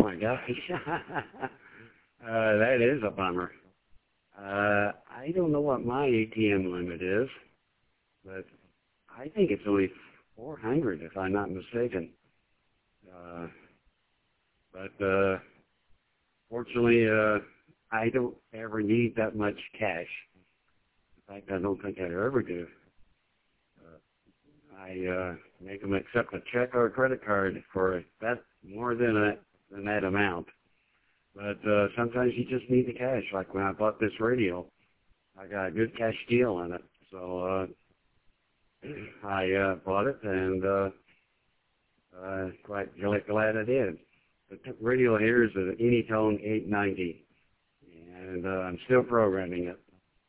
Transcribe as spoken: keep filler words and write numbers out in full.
my gosh. uh, that is a bummer. Uh, I don't know what my A T M limit is, but I think it's only four hundred if I'm not mistaken. Uh, but uh, fortunately, uh, I don't ever need that much cash. In fact, I don't think I ever do. Uh, I uh, make them accept a check or a credit card for that more than a, than that amount. But uh, sometimes you just need the cash. Like when I bought this radio, I got a good cash deal on it. So uh, I uh, bought it, and uh, uh, quite glad, glad I did. The t- radio here is an Anytone eight ninety, and uh, I'm still programming it.